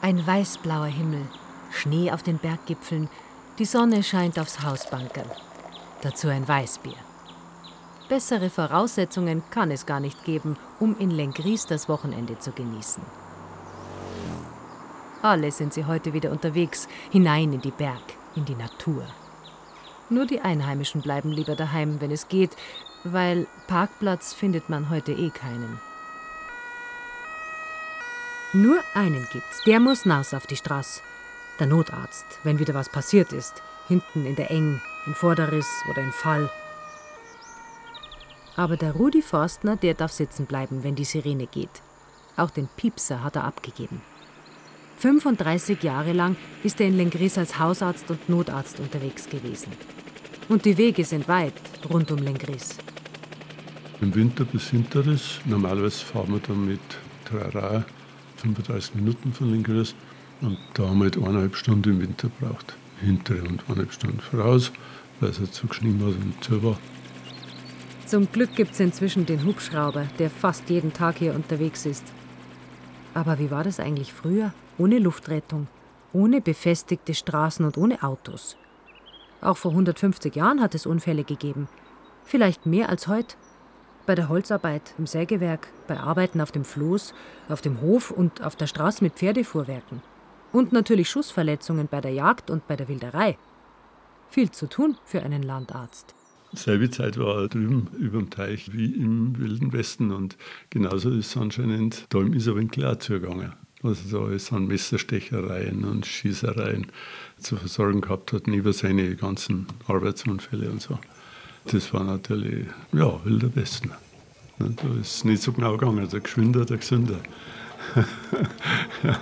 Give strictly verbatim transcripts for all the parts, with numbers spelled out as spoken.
Ein weißblauer Himmel, Schnee auf den Berggipfeln, die Sonne scheint aufs Hausbankerl. Dazu ein Weißbier. Bessere Voraussetzungen kann es gar nicht geben, um in Lenggries das Wochenende zu genießen. Alle sind sie heute wieder unterwegs, hinein in die Berg, in die Natur. Nur die Einheimischen bleiben lieber daheim, wenn es geht, weil Parkplatz findet man heute eh keinen. Nur einen gibt's, der muss naus auf die Straße. Der Notarzt, wenn wieder was passiert ist. Hinten in der Eng, in Vorderriss oder in Fall. Aber der Rudi Forstner, der darf sitzen bleiben, wenn die Sirene geht. Auch den Piepser hat er abgegeben. fünfunddreißig Jahre lang ist er in Lenggries als Hausarzt und Notarzt unterwegs gewesen. Und die Wege sind weit rund um Lenggries. Im Winter bis Hinterriss. Normalerweise fahren wir dann mit Trara fünfunddreißig Minuten von Lenggries. Und da haben wir halt eineinhalb Stunden im Winter gebraucht. Hintere und eineinhalb Stunden voraus, weil es halt so geschnien war und zu war. Zum Glück gibt es inzwischen den Hubschrauber, der fast jeden Tag hier unterwegs ist. Aber wie war das eigentlich früher? Ohne Luftrettung, ohne befestigte Straßen und ohne Autos. Auch vor hundertfünfzig Jahren hat es Unfälle gegeben. Vielleicht mehr als heute. Bei der Holzarbeit, im Sägewerk, bei Arbeiten auf dem Floß, auf dem Hof und auf der Straße mit Pferdefuhrwerken. Und natürlich Schussverletzungen bei der Jagd und bei der Wilderei. Viel zu tun für einen Landarzt. Selbe Zeit war er drüben über dem Teich wie im Wilden Westen. Und genauso ist es anscheinend da im Isarwinkel auch zugegangen. Also da ist an Messerstechereien und Schießereien zu versorgen gehabt hat, neben seine ganzen Arbeitsunfälle und so. Das war natürlich, ja, Wilder Westen. Da ist es nicht so genau gegangen, der Geschwinder, der Gesünder. Ja.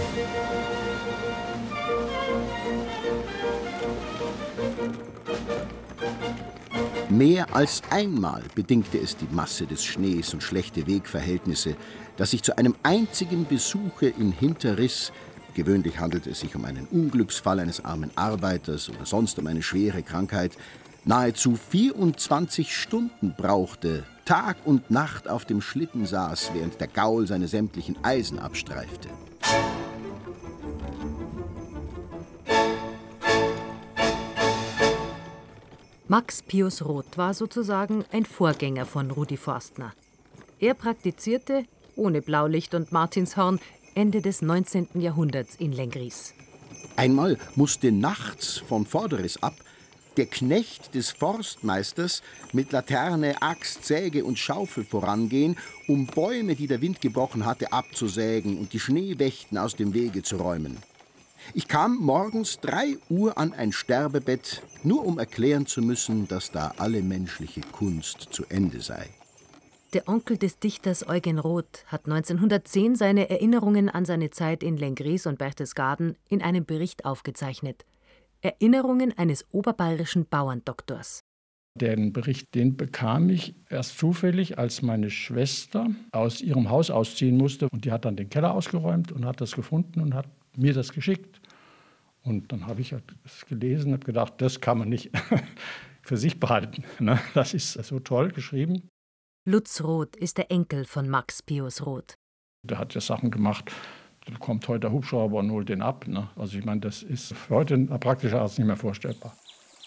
Mehr als einmal bedingte es die Masse des Schnees und schlechte Wegverhältnisse, dass ich zu einem einzigen Besuche in Hinterriss, gewöhnlich handelt es sich um einen Unglücksfall eines armen Arbeiters oder sonst um eine schwere Krankheit, nahezu vierundzwanzig Stunden brauchte, Tag und Nacht auf dem Schlitten saß, während der Gaul seine sämtlichen Eisen abstreifte. Max Pius Roth war sozusagen ein Vorgänger von Rudi Forstner. Er praktizierte, ohne Blaulicht und Martinshorn, Ende des neunzehnten Jahrhunderts in Lenggries. Einmal musste nachts von Vorderriss ab der Knecht des Forstmeisters mit Laterne, Axt, Säge und Schaufel vorangehen, um Bäume, die der Wind gebrochen hatte, abzusägen und die Schneewächten aus dem Wege zu räumen. Ich kam morgens drei Uhr an ein Sterbebett, nur um erklären zu müssen, dass da alle menschliche Kunst zu Ende sei. Der Onkel des Dichters Eugen Roth hat neunzehnhundertzehn seine Erinnerungen an seine Zeit in Lenggries und Berchtesgaden in einem Bericht aufgezeichnet. Erinnerungen eines oberbayerischen Bauerndoktors. Den Bericht, den bekam ich erst zufällig, als meine Schwester aus ihrem Haus ausziehen musste. Und die hat dann den Keller ausgeräumt und hat das gefunden und hat mir das geschickt. Und dann habe ich das gelesen und habe gedacht, das kann man nicht für sich behalten. Das ist so toll geschrieben. Lutz Roth ist der Enkel von Max Pius Roth. Der hat ja Sachen gemacht, da kommt heute der Hubschrauber und holt den ab. Also ich meine, das ist für heute ein praktischer Arzt nicht mehr vorstellbar.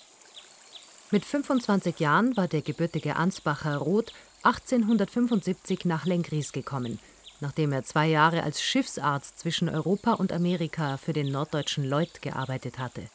Mit fünfundzwanzig Jahren war der gebürtige Ansbacher Roth achtzehnhundertfünfundsiebzig nach Lenggries gekommen, nachdem er zwei Jahre als Schiffsarzt zwischen Europa und Amerika für den norddeutschen Lloyd gearbeitet hatte.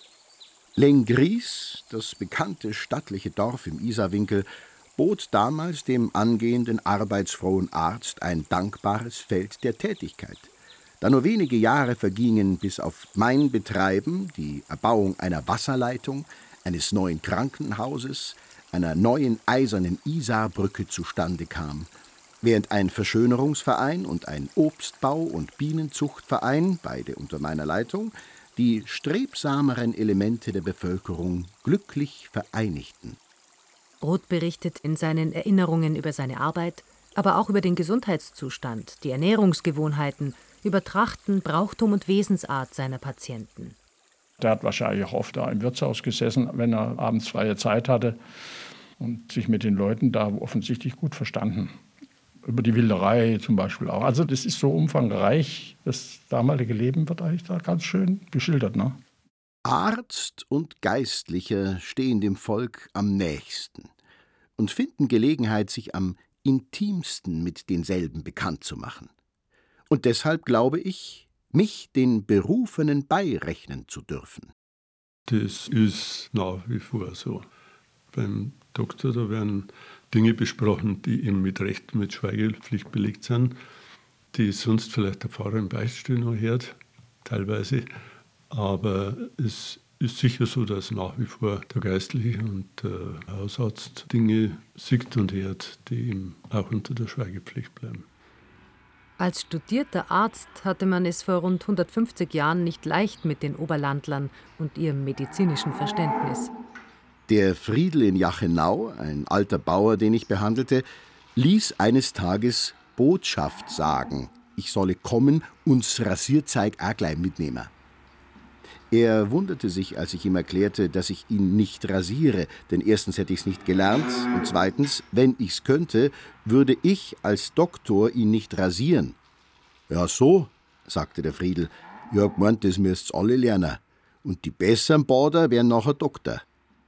Lenggries, das bekannte stattliche Dorf im Isarwinkel, bot damals dem angehenden arbeitsfrohen Arzt ein dankbares Feld der Tätigkeit. Da nur wenige Jahre vergingen, bis auf mein Betreiben, die Erbauung einer Wasserleitung, eines neuen Krankenhauses, einer neuen eisernen Isarbrücke zustande kam, während ein Verschönerungsverein und ein Obstbau- und Bienenzuchtverein, beide unter meiner Leitung, die strebsameren Elemente der Bevölkerung glücklich vereinigten. Roth berichtet in seinen Erinnerungen über seine Arbeit, aber auch über den Gesundheitszustand, die Ernährungsgewohnheiten, über Trachten, Brauchtum und Wesensart seiner Patienten. Der hat wahrscheinlich auch oft da im Wirtshaus gesessen, wenn er abends freie Zeit hatte und sich mit den Leuten da offensichtlich gut verstanden. über die Wilderei zum Beispiel auch. Also das ist so umfangreich, das damalige Leben wird eigentlich da ganz schön geschildert. Ne? Arzt und Geistlicher stehen dem Volk am nächsten und finden Gelegenheit, sich am intimsten mit denselben bekannt zu machen. Und deshalb glaube ich, mich den Berufenen beirechnen zu dürfen. Das ist nach wie vor so. Beim Doktor, da werden Dinge besprochen, die eben mit Recht, mit Schweigepflicht belegt sind, die sonst vielleicht der Pfarrer im Beichtstuhl noch hört, teilweise. Aber es ist sicher so, dass nach wie vor der Geistliche und der Hausarzt Dinge sieht und hört, die ihm auch unter der Schweigepflicht bleiben. Als studierter Arzt hatte man es vor rund hundertfünfzig Jahren nicht leicht mit den Oberlandlern und ihrem medizinischen Verständnis. Der Friedl in Jachenau, ein alter Bauer, den ich behandelte, ließ eines Tages Botschaft sagen, ich solle kommen und Rasierzeig auch gleich mitnehmen. Er wunderte sich, als ich ihm erklärte, dass ich ihn nicht rasiere, denn erstens hätte ich es nicht gelernt und zweitens, wenn ich's könnte, würde ich als Doktor ihn nicht rasieren. Ja so, sagte der Friedl, ja gemeint, das müsst's alle lernen. Und die besseren Bader wären nachher Doktor.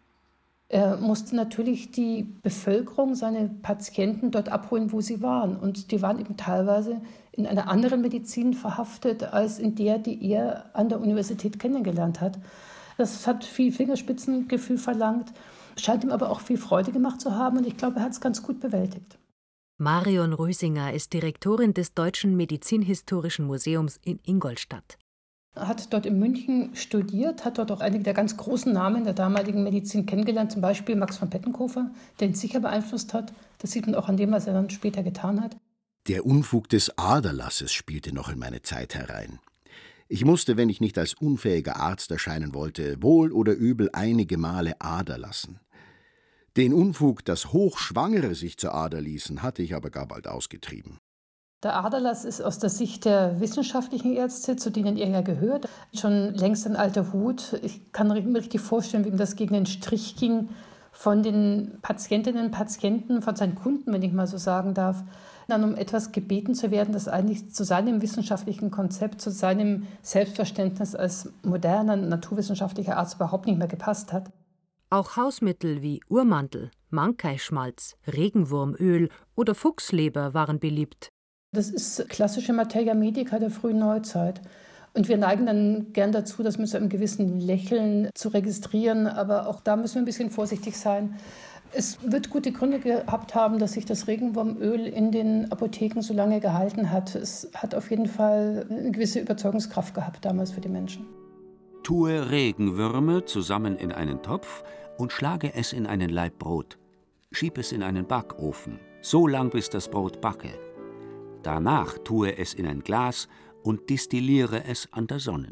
Er musste natürlich die Bevölkerung, seine Patienten dort abholen, wo sie waren. Und die waren eben teilweise in einer anderen Medizin verhaftet, als in der, die er an der Universität kennengelernt hat. Das hat viel Fingerspitzengefühl verlangt, scheint ihm aber auch viel Freude gemacht zu haben. Und ich glaube, er hat es ganz gut bewältigt. Marion Rösinger ist Direktorin des Deutschen Medizinhistorischen Museums in Ingolstadt. Er hat dort in München studiert, hat dort auch einige der ganz großen Namen der damaligen Medizin kennengelernt, zum Beispiel Max von Pettenkofer, der ihn sicher beeinflusst hat. Das sieht man auch an dem, was er dann später getan hat. Der Unfug des Aderlasses spielte noch in meine Zeit herein. Ich musste, wenn ich nicht als unfähiger Arzt erscheinen wollte, wohl oder übel einige Male Ader lassen. Den Unfug, dass Hochschwangere sich zur Ader ließen, hatte ich aber gar bald ausgetrieben. Der Aderlass ist aus der Sicht der wissenschaftlichen Ärzte, zu denen er ja gehört, schon längst ein alter Hut. Ich kann mir richtig vorstellen, wie ihm das gegen den Strich ging von den Patientinnen und Patienten, von seinen Kunden, wenn ich mal so sagen darf, dann um etwas gebeten zu werden, das eigentlich zu seinem wissenschaftlichen Konzept, zu seinem Selbstverständnis als moderner naturwissenschaftlicher Arzt überhaupt nicht mehr gepasst hat. Auch Hausmittel wie Urmantel, Mankeischmalz, Regenwurmöl oder Fuchsleber waren beliebt. Das ist klassische Materia Medica der frühen Neuzeit. Und wir neigen dann gern dazu, das mit so einem gewissen Lächeln zu registrieren. Aber auch da müssen wir ein bisschen vorsichtig sein. Es wird gute Gründe gehabt haben, dass sich das Regenwurmöl in den Apotheken so lange gehalten hat. Es hat auf jeden Fall eine gewisse Überzeugungskraft gehabt damals für die Menschen. Tue Regenwürme zusammen in einen Topf und schlage es in einen Laib Brot. Schieb es in einen Backofen, so lang bis das Brot backe. Danach tue es in ein Glas und distilliere es an der Sonne.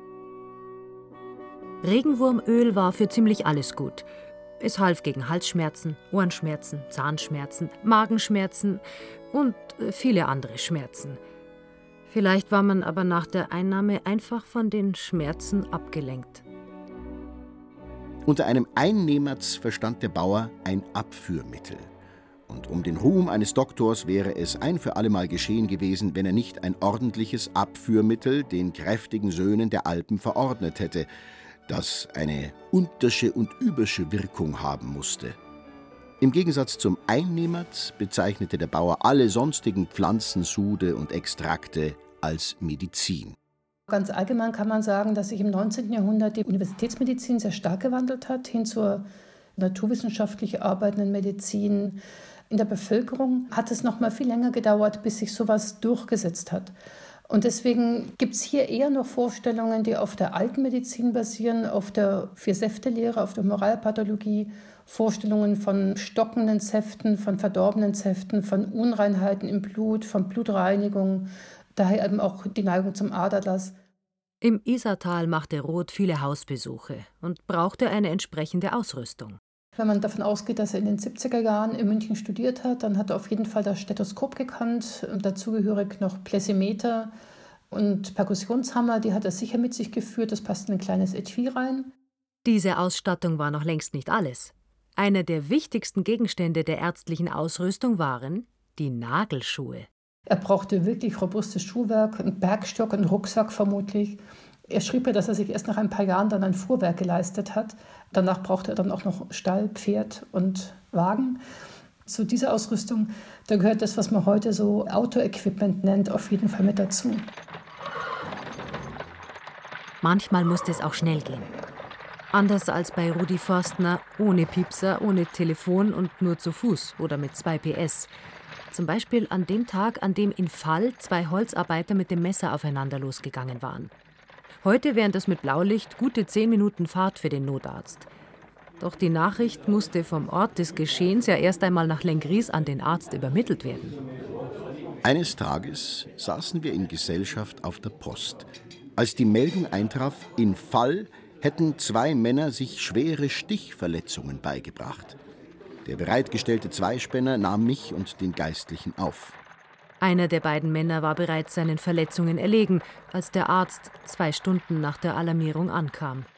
Regenwurmöl war für ziemlich alles gut. Es half gegen Halsschmerzen, Ohrenschmerzen, Zahnschmerzen, Magenschmerzen und viele andere Schmerzen. Vielleicht war man aber nach der Einnahme einfach von den Schmerzen abgelenkt. Unter einem Einnehmerz verstand der Bauer ein Abführmittel. Und um den Ruhm eines Doktors wäre es ein für allemal geschehen gewesen, wenn er nicht ein ordentliches Abführmittel den kräftigen Söhnen der Alpen verordnet hätte, das eine untersche und übersche Wirkung haben musste. Im Gegensatz zum Einnehmerz bezeichnete der Bauer alle sonstigen Pflanzensude und Extrakte als Medizin. Ganz allgemein kann man sagen, dass sich im neunzehnten Jahrhundert die Universitätsmedizin sehr stark gewandelt hat, hin zur naturwissenschaftlich arbeitenden Medizin. In der Bevölkerung hat es noch mal viel länger gedauert, bis sich sowas durchgesetzt hat. Und deswegen gibt es hier eher noch Vorstellungen, die auf der alten Medizin basieren, auf der Vier-Säfte-Lehre, auf der Moralpathologie, Vorstellungen von stockenden Säften, von verdorbenen Säften, von Unreinheiten im Blut, von Blutreinigung, daher eben auch die Neigung zum Aderlass. Im Isartal machte Roth viele Hausbesuche und brauchte eine entsprechende Ausrüstung. Wenn man davon ausgeht, dass er in den siebziger Jahren in München studiert hat, dann hat er auf jeden Fall das Stethoskop gekannt, dazugehörig noch Plesimeter und Perkussionshammer, die hat er sicher mit sich geführt, das passt in ein kleines Etui rein. Diese Ausstattung war noch längst nicht alles. Einer der wichtigsten Gegenstände der ärztlichen Ausrüstung waren die Nagelschuhe. Er brauchte wirklich robustes Schuhwerk, einen Bergstock, einen Rucksack vermutlich. Er schrieb ja, dass er sich erst nach ein paar Jahren dann ein Fuhrwerk geleistet hat. Danach brauchte er dann auch noch Stall, Pferd und Wagen. Zu dieser Ausrüstung, da gehört das, was man heute so Auto-Equipment nennt, auf jeden Fall mit dazu. Manchmal musste es auch schnell gehen. Anders als bei Rudi Forstner, ohne Piepser, ohne Telefon und nur zu Fuß oder mit zwei P S. Zum Beispiel an dem Tag, an dem in Fall zwei Holzarbeiter mit dem Messer aufeinander losgegangen waren. Heute wären das mit Blaulicht gute zehn Minuten Fahrt für den Notarzt. Doch die Nachricht musste vom Ort des Geschehens ja erst einmal nach Lenggries an den Arzt übermittelt werden. Eines Tages saßen wir in Gesellschaft auf der Post, als die Meldung eintraf, in Fall hätten zwei Männer sich schwere Stichverletzungen beigebracht. Der bereitgestellte Zweispänner nahm mich und den Geistlichen auf. Einer der beiden Männer war bereits seinen Verletzungen erlegen, als der Arzt zwei Stunden nach der Alarmierung ankam.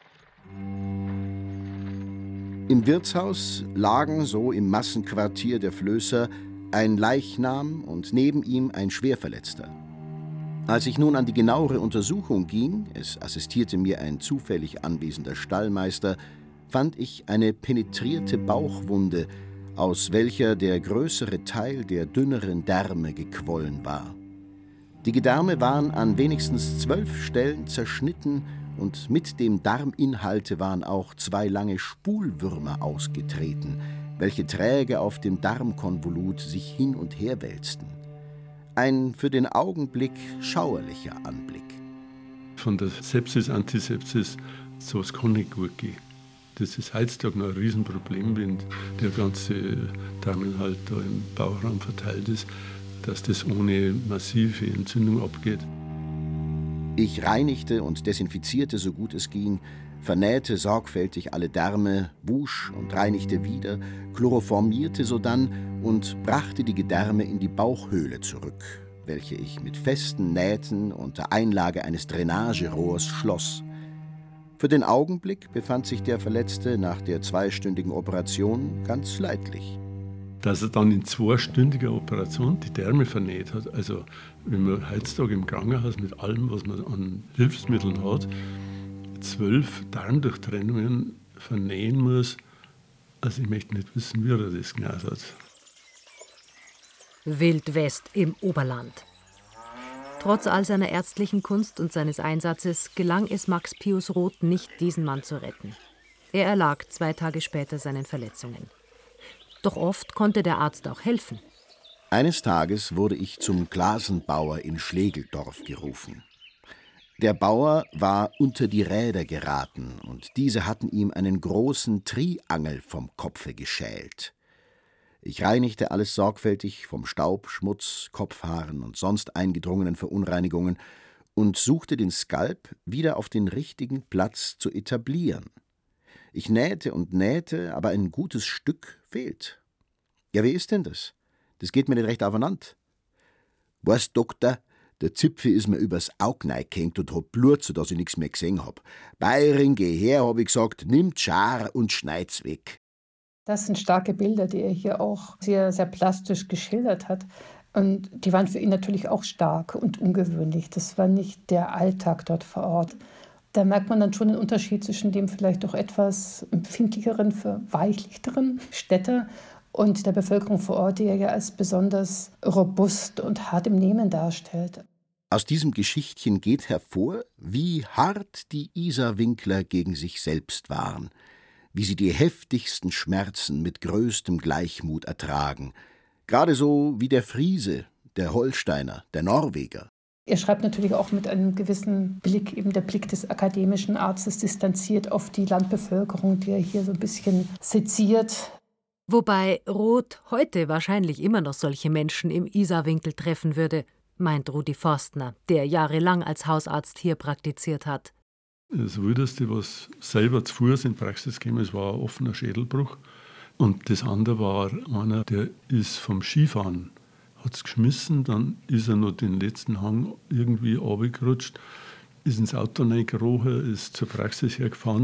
Im Wirtshaus lagen, so im Massenquartier der Flößer, ein Leichnam und neben ihm ein Schwerverletzter. Als ich nun an die genauere Untersuchung ging, es assistierte mir ein zufällig anwesender Stallmeister, fand ich eine penetrierte Bauchwunde, aus welcher der größere Teil der dünneren Därme gequollen war. Die Gedärme waren an wenigstens zwölf Stellen zerschnitten und mit dem Darminhalte waren auch zwei lange Spulwürmer ausgetreten, welche träge auf dem Darmkonvolut sich hin und her wälzten. Ein für den Augenblick schauerlicher Anblick. Von der Sepsis, Antisepsis, sowas kann nicht gut gehen. Das ist heutzutage noch ein Riesenproblem, wenn der ganze Darminhalt da im Bauchraum verteilt ist, dass das ohne massive Entzündung abgeht. Ich reinigte und desinfizierte so gut es ging, vernähte sorgfältig alle Därme, wusch und reinigte wieder, chloroformierte sodann und brachte die Gedärme in die Bauchhöhle zurück, welche ich mit festen Nähten unter Einlage eines Drainagerohrs schloss. Für den Augenblick befand sich der Verletzte nach der zweistündigen Operation ganz leidlich. Dass er dann in zweistündiger Operation die Därme vernäht hat, also wenn man heutzutage im Krankenhaus mit allem, was man an Hilfsmitteln hat, zwölf Darmdurchtrennungen vernähen muss, also ich möchte nicht wissen, wie er das gemacht hat. Wildwest im Oberland. Trotz all seiner ärztlichen Kunst und seines Einsatzes gelang es Max Pius Roth nicht, diesen Mann zu retten. Er erlag zwei Tage später seinen Verletzungen. Doch oft konnte der Arzt auch helfen. Eines Tages wurde ich zum Glasenbauer in Schlegeldorf gerufen. Der Bauer war unter die Räder geraten und diese hatten ihm einen großen Triangel vom Kopfe geschält. Ich reinigte alles sorgfältig vom Staub, Schmutz, Kopfhaaren und sonst eingedrungenen Verunreinigungen und suchte den Skalp wieder auf den richtigen Platz zu etablieren. Ich nähte und nähte, aber ein gutes Stück fehlt. Ja, wie ist denn das? Das geht mir nicht recht aufeinander. Weißt, Doktor, der Zipfel ist mir übers Auge reingehängt und hat Blut, so dass ich nichts mehr gesehen hab. Bayerin, geh her, hab ich gesagt, nimmt Schar und schneid's weg. Das sind starke Bilder, die er hier auch sehr, sehr plastisch geschildert hat. Und die waren für ihn natürlich auch stark und ungewöhnlich. Das war nicht der Alltag dort vor Ort. Da merkt man dann schon den Unterschied zwischen dem vielleicht doch etwas empfindlicheren, verweichlichteren Städter und der Bevölkerung vor Ort, die er ja als besonders robust und hart im Nehmen darstellt. Aus diesem Geschichtchen geht hervor, wie hart die Isarwinkler gegen sich selbst waren, wie sie die heftigsten Schmerzen mit größtem Gleichmut ertragen, gerade so wie der Friese, der Holsteiner, der Norweger. Er schreibt natürlich auch mit einem gewissen Blick, eben der Blick des akademischen Arztes, distanziert auf die Landbevölkerung, die er hier so ein bisschen seziert. Wobei Roth heute wahrscheinlich immer noch solche Menschen im Isarwinkel treffen würde, meint Rudi Forstner, der jahrelang als Hausarzt hier praktiziert hat. Das Wildeste, was selber zu Fuß in die Praxis kam, es war ein offener Schädelbruch. Und das andere war einer, der ist vom Skifahren, hat es geschmissen, dann ist er noch den letzten Hang irgendwie runtergerutscht, ist ins Auto reingekrochen, ist zur Praxis hergefahren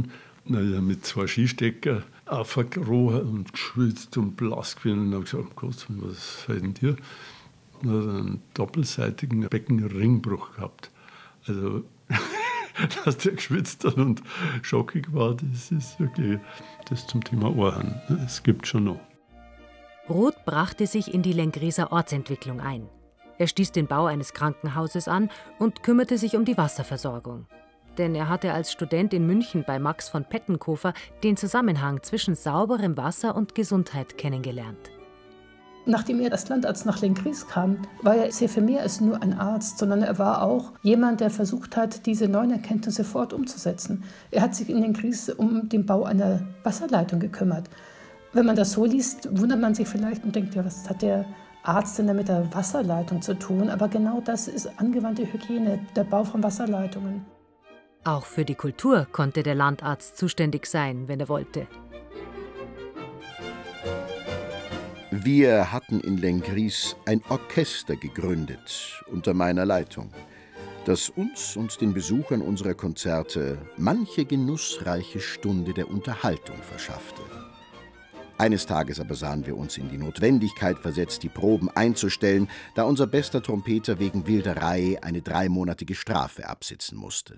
naja, mit zwei Skistecker aufgekrochen und geschwitzt und blass gewesen. Und habe gesagt, oh Gott, was fällt denn dir? Und hat einen doppelseitigen Beckenringbruch gehabt. Also, dass der geschwitzt hat und schockig war, das ist wirklich das zum Thema Ohren. Es gibt schon noch. Roth brachte sich in die Lengrieser Ortsentwicklung ein. Er stieß den Bau eines Krankenhauses an und kümmerte sich um die Wasserversorgung. Denn er hatte als Student in München bei Max von Pettenkofer den Zusammenhang zwischen sauberem Wasser und Gesundheit kennengelernt. Nachdem er als Landarzt nach Lenggries kam, war er sehr viel mehr als nur ein Arzt, sondern er war auch jemand, der versucht hat, diese neuen Erkenntnisse sofort umzusetzen. Er hat sich in Lenggries um den Bau einer Wasserleitung gekümmert. Wenn man das so liest, wundert man sich vielleicht und denkt, ja, was hat der Arzt denn da mit der Wasserleitung zu tun? Aber genau das ist angewandte Hygiene, der Bau von Wasserleitungen. Auch für die Kultur konnte der Landarzt zuständig sein, wenn er wollte. Wir hatten in Lenggries ein Orchester gegründet unter meiner Leitung, das uns und den Besuchern unserer Konzerte manche genussreiche Stunde der Unterhaltung verschaffte. Eines Tages aber sahen wir uns in die Notwendigkeit versetzt, die Proben einzustellen, da unser bester Trompeter wegen Wilderei eine dreimonatige Strafe absitzen musste.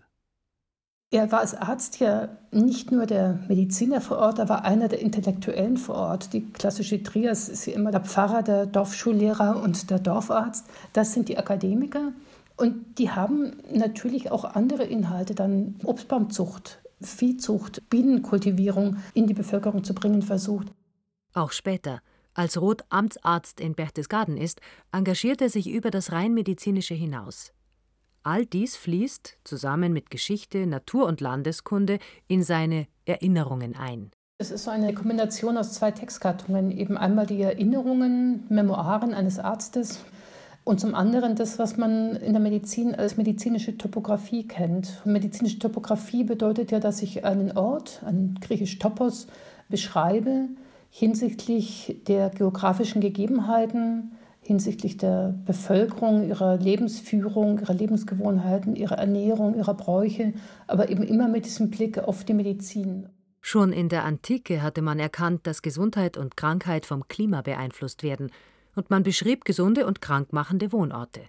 Er war als Arzt ja nicht nur der Mediziner vor Ort, er war einer der Intellektuellen vor Ort. Die klassische Trias ist ja immer der Pfarrer, der Dorfschullehrer und der Dorfarzt. Das sind die Akademiker. Und die haben natürlich auch andere Inhalte, dann Obstbaumzucht, Viehzucht, Bienenkultivierung in die Bevölkerung zu bringen versucht. Auch später, als Roth Amtsarzt in Berchtesgaden ist, engagiert er sich über das rein medizinische hinaus. All dies fließt, zusammen mit Geschichte, Natur- und Landeskunde, in seine Erinnerungen ein. Es ist so eine Kombination aus zwei Textgattungen, eben einmal die Erinnerungen, Memoiren eines Arztes und zum anderen das, was man in der Medizin als medizinische Topographie kennt. Medizinische Topographie bedeutet ja, dass ich einen Ort, einen griechisch Topos, beschreibe hinsichtlich der geografischen Gegebenheiten, hinsichtlich der Bevölkerung, ihrer Lebensführung, ihrer Lebensgewohnheiten, ihrer Ernährung, ihrer Bräuche, aber eben immer mit diesem Blick auf die Medizin. Schon in der Antike hatte man erkannt, dass Gesundheit und Krankheit vom Klima beeinflusst werden, und man beschrieb gesunde und krankmachende Wohnorte.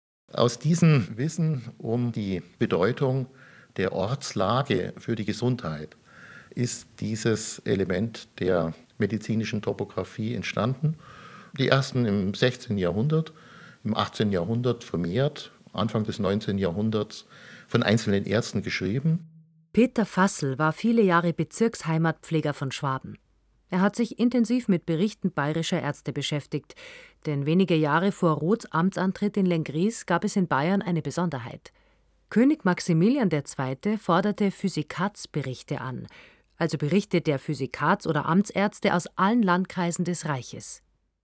Aus diesem Wissen um die Bedeutung der Ortslage für die Gesundheit ist dieses Element der medizinischen Topographie entstanden. Die ersten im sechzehnten Jahrhundert, im achtzehnten Jahrhundert vermehrt, Anfang des neunzehnten Jahrhunderts von einzelnen Ärzten geschrieben. Peter Fassel war viele Jahre Bezirksheimatpfleger von Schwaben. Er hat sich intensiv mit Berichten bayerischer Ärzte beschäftigt, denn wenige Jahre vor Roths Amtsantritt in Lenggries gab es in Bayern eine Besonderheit. König Maximilian der Zweite forderte Physikatsberichte an, also Berichte der Physikats- oder Amtsärzte aus allen Landkreisen des Reiches.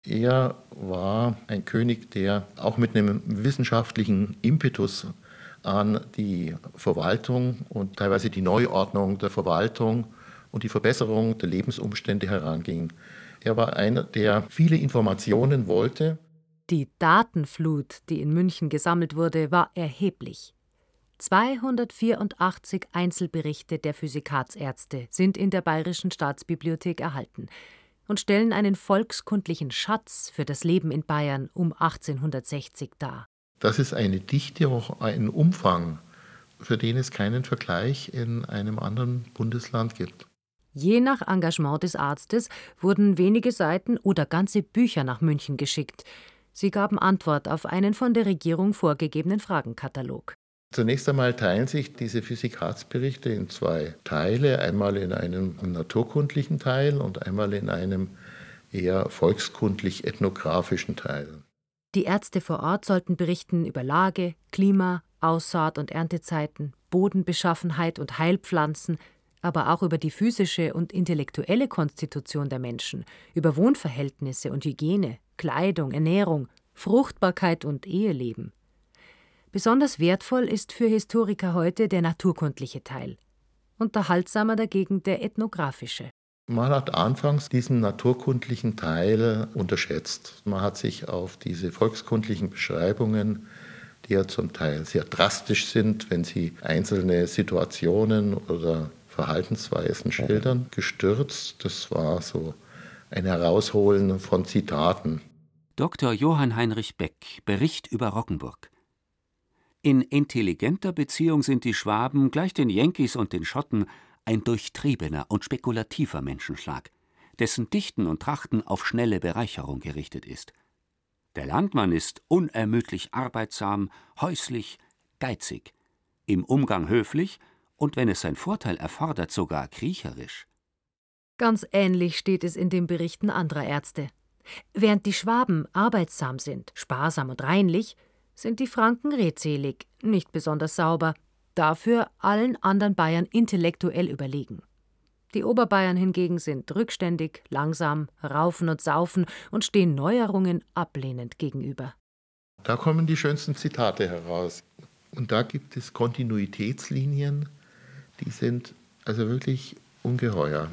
Er war ein König, der auch mit einem wissenschaftlichen Impetus an die Verwaltung und teilweise die Neuordnung der Verwaltung und die Verbesserung der Lebensumstände heranging. Er war einer, der viele Informationen wollte. Die Datenflut, die in München gesammelt wurde, war erheblich. zweihundertvierundachtzig Einzelberichte der Physikatsärzte sind in der Bayerischen Staatsbibliothek erhalten und stellen einen volkskundlichen Schatz für das Leben in Bayern um achtzehnhundertsechzig dar. Das ist eine Dichte, auch ein Umfang, für den es keinen Vergleich in einem anderen Bundesland gibt. Je nach Engagement des Arztes wurden wenige Seiten oder ganze Bücher nach München geschickt. Sie gaben Antwort auf einen von der Regierung vorgegebenen Fragenkatalog. Zunächst einmal teilen sich diese Physikatsberichte in zwei Teile, einmal in einem naturkundlichen Teil und einmal in einem eher volkskundlich-ethnografischen Teil. Die Ärzte vor Ort sollten berichten über Lage, Klima, Aussaat- und Erntezeiten, Bodenbeschaffenheit und Heilpflanzen, aber auch über die physische und intellektuelle Konstitution der Menschen, über Wohnverhältnisse und Hygiene, Kleidung, Ernährung, Fruchtbarkeit und Eheleben. Besonders wertvoll ist für Historiker heute der naturkundliche Teil, unterhaltsamer dagegen der ethnografische. Man hat anfangs diesen naturkundlichen Teil unterschätzt. Man hat sich auf diese volkskundlichen Beschreibungen, die ja zum Teil sehr drastisch sind, wenn sie einzelne Situationen oder Verhaltensweisen schildern, gestürzt. Das war so ein Herausholen von Zitaten. Doktor Johann Heinrich Beck, Bericht über Roggenburg. In intelligenter Beziehung sind die Schwaben gleich den Yankees und den Schotten ein durchtriebener und spekulativer Menschenschlag, dessen Dichten und Trachten auf schnelle Bereicherung gerichtet ist. Der Landmann ist unermüdlich arbeitsam, häuslich, geizig, im Umgang höflich und, wenn es sein Vorteil erfordert, sogar kriecherisch. Ganz ähnlich steht es in den Berichten anderer Ärzte. Während die Schwaben arbeitsam sind, sparsam und reinlich, sind die Franken redselig, nicht besonders sauber, dafür allen anderen Bayern intellektuell überlegen. Die Oberbayern hingegen sind rückständig, langsam, raufen und saufen und stehen Neuerungen ablehnend gegenüber. Da kommen die schönsten Zitate heraus. Und da gibt es Kontinuitätslinien, die sind also wirklich ungeheuer.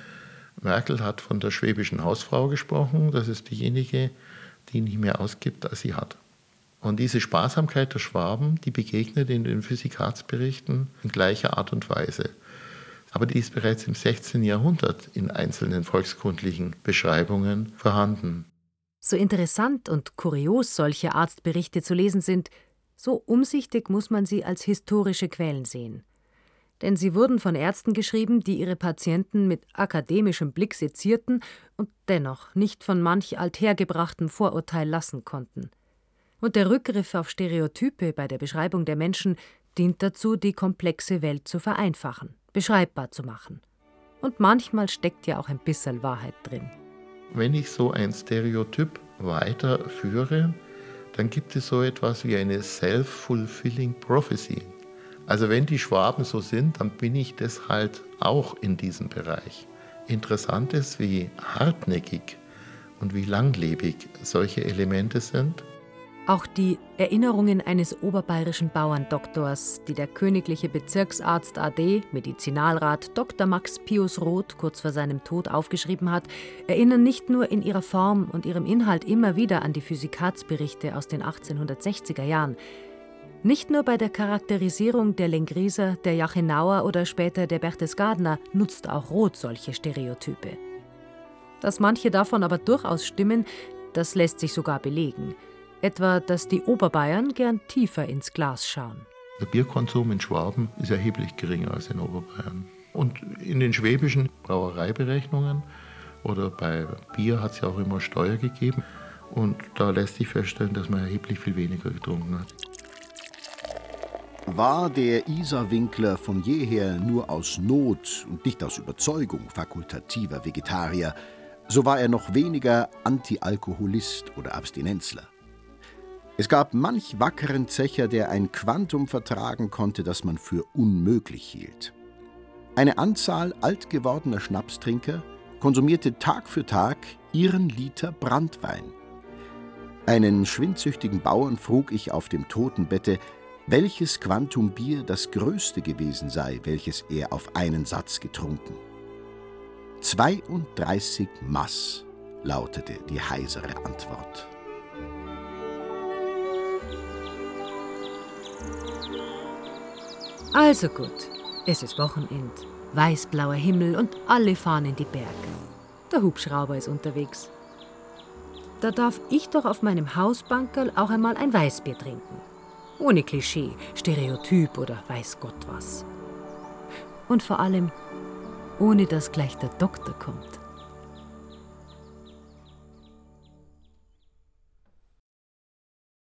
Merkel hat von der schwäbischen Hausfrau gesprochen, das ist diejenige, die nicht mehr ausgibt, als sie hat. Und diese Sparsamkeit der Schwaben, die begegnet in den Physikatsberichten in gleicher Art und Weise. Aber die ist bereits im sechzehnten Jahrhundert in einzelnen volkskundlichen Beschreibungen vorhanden. So interessant und kurios solche Arztberichte zu lesen sind, so umsichtig muss man sie als historische Quellen sehen. Denn sie wurden von Ärzten geschrieben, die ihre Patienten mit akademischem Blick sezierten und dennoch nicht von manch althergebrachtem Vorurteil lassen konnten. Und der Rückgriff auf Stereotype bei der Beschreibung der Menschen dient dazu, die komplexe Welt zu vereinfachen, beschreibbar zu machen. Und manchmal steckt ja auch ein bisschen Wahrheit drin. Wenn ich so ein Stereotyp weiterführe, dann gibt es so etwas wie eine self-fulfilling prophecy. Also wenn die Schwaben so sind, dann bin ich das halt auch in diesem Bereich. Interessant ist, wie hartnäckig und wie langlebig solche Elemente sind. Auch die Erinnerungen eines oberbayerischen Bauerndoktors, die der königliche Bezirksarzt A D, Medizinalrat Doktor Max Pius Roth kurz vor seinem Tod aufgeschrieben hat, erinnern nicht nur in ihrer Form und ihrem Inhalt immer wieder an die Physikatsberichte aus den achtzehnhundertsechziger Jahren. Nicht nur bei der Charakterisierung der Lengrieser, der Jachenauer oder später der Berchtesgadener nutzt auch Roth solche Stereotype. Dass manche davon aber durchaus stimmen, das lässt sich sogar belegen. Etwa, dass die Oberbayern gern tiefer ins Glas schauen. Der Bierkonsum in Schwaben ist erheblich geringer als in Oberbayern. Und in den schwäbischen Brauereiberechnungen oder bei Bier hat es ja auch immer Steuer gegeben. Und da lässt sich feststellen, dass man erheblich viel weniger getrunken hat. War der Isarwinkler von jeher nur aus Not und nicht aus Überzeugung fakultativer Vegetarier, so war er noch weniger Antialkoholist oder Abstinenzler. Es gab manch wackeren Zecher, der ein Quantum vertragen konnte, das man für unmöglich hielt. Eine Anzahl altgewordener Schnapstrinker konsumierte Tag für Tag ihren Liter Branntwein. Einen schwindsüchtigen Bauern frug ich auf dem Totenbette, welches Quantum Bier das größte gewesen sei, welches er auf einen Satz getrunken. zweiunddreißig Maß, lautete die heisere Antwort. Also gut, es ist Wochenend, weißblauer Himmel und alle fahren in die Berge. Der Hubschrauber ist unterwegs. Da darf ich doch auf meinem Hausbankerl auch einmal ein Weißbier trinken. Ohne Klischee, Stereotyp oder weiß Gott was. Und vor allem, ohne dass gleich der Doktor kommt.